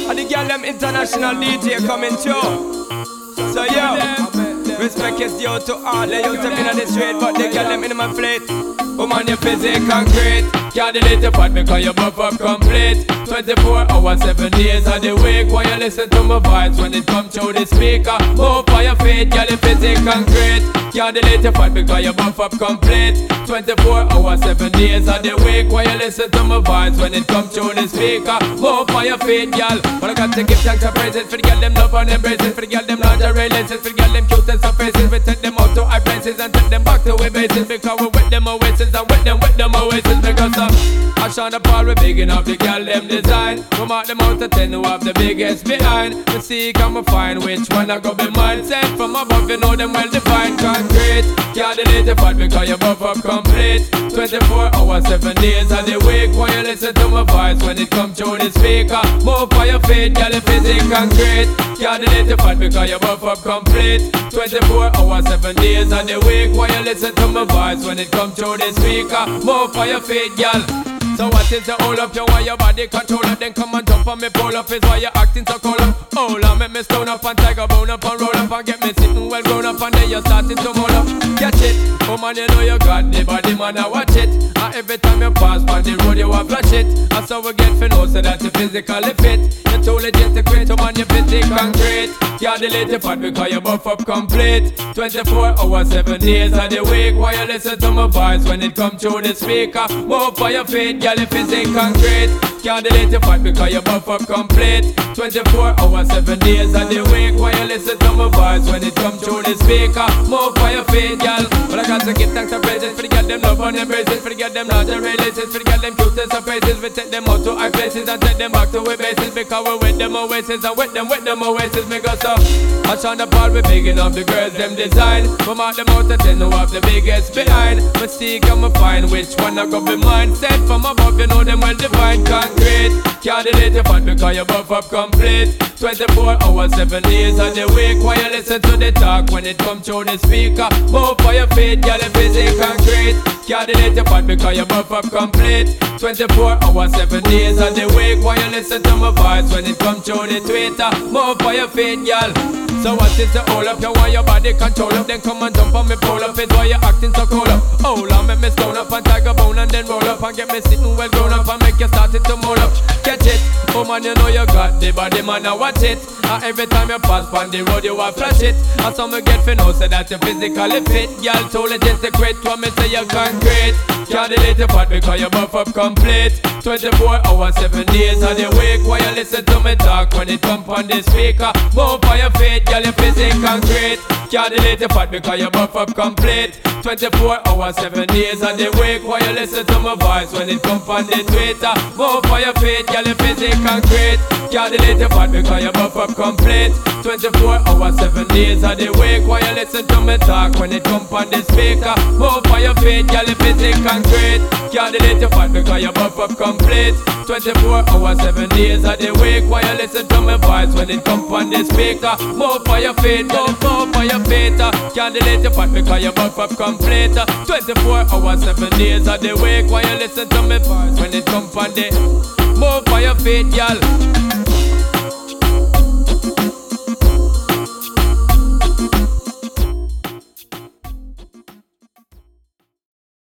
And the girl them international DJ coming through. So yo, respect is due to all. They used to be on the street, but they girl them in my plate. Woman, your physique concrete. Can't delete the part because you buff up complete. 24 hours, 7 days of the week. While you listen to my vibes when it comes through the speaker. Move for your feet, girl, your physique concrete. Can't delete the part because you buff up complete. 24 hours, 7 days of the week. While you listen to my vibes when it comes through the speaker. Move for your feet, girl. But I got to give thanks and praises for the girl them love and embraces. For the girl them lingerie laces. For the girl them cute and some faces. We take them out to high places and take them back to our bases. Because we with them oasis and with them oasis. Because I shine the ball, we bigging up the girl them design. Come out them out to 10 who have the biggest behind. We see come and find which one I go be mine. Sent from above, you know them well defined. Concrete, can't delete the part because you buff up complete. 24 hours, 7 days of the week. While you listen to my voice when it comes through the speaker. Move for your feet, girl, your physique concrete. Can't delete the part because you buff up complete. 24 hours, 7 days of the week. While you listen to my voice when it comes through the speaker. Move for your feet, girl. So what is the hold up? You want your body control up? Then come and jump on me, pull up. Is why you're acting so cold up. Hold on, make me stone up and tiger bone up and roll up and get me sitting well grown up and then you're starting to roll up. Catch it, oh man, you know you got the body, man, I watch it. And every time you pass by the road, you a flash it. And so we get for know so that you physically fit. You're too legit to quit, oh man, you physique concrete. Can't delete the part because you buff up complete. 24 hours, 7 days of the week. While you listen to my voice when it come through the speaker. Move for your feet, girl, if it's in concrete. Can't delete the part because you buff up complete. 24 hours, 7 days of the week. While you listen to my voice when it come through the speaker. Move for your feet, girl. But I got to give thanks and praises for the girl them love and embraces. For the girl them lingerie laces. For the girl them cute and some faces. We take them out to high places and take them back to our bases. Because we with them oasis and with them oasis. Make us up. I shine the ball, we bigging up the girls them design. From out them out to 10 who have the biggest behind. Mystique and me find which one I go be mine. Sent from above, you know them well defined. Concrete, can't delete the part because you buff up complete. 24 hours, 7 days of the week. While you listen to the talk when it come through the speaker. Move for your feet, girl, if it's in concrete. Can't delete the part because you buff up complete. 24 hours, 7 days of the week. While you listen to my voice when it come through the Twitter. Move for your feet, girl. So what is the hold up? You want your body control up? Then come and jump on me, pull up. Is why you acting so cold up. Hold on, make me stone up and tiger bone and then roll up and get me sitting well grown up and make you start it to mold up. Catch it, oh man, you know you got the body, man, I watch it. And every time you pass on the road, you a flash it. And some you get for know, say that you physically fit. Girl, too legit to quit, when me say you concrete. Can't delete the part because you buff up complete. 24 hours, 7 days of the week. While you listen to me talk when it come on the speaker. Move for your feet, girl, your physique concrete. Can't delete the part because you buff up complete. 24 hours, 7 days of the week. While you listen to my voice when it come on the Twitter. Move for your feet, girl, your physique concrete. Can't delete the part because you buff up complete. 24 hours, 7 days of the week. While you listen to me talk when it come on the speaker. Move for your feet, girl, your physique concrete. Can't delete the part because you buff up complete. 24 hours, 7 days of the week. While you listen to my voice when it come on the speaker. Move for your feet, move for your feet. Can't delete the part because you buff up complete. 24 hours, 7 days of the week. While you listen to my voice when it come on the. Move for your feet, y'all.